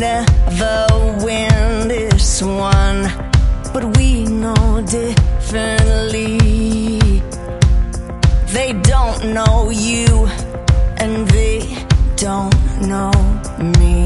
never win this one, but we know differently. They don't know you, and they don't know me.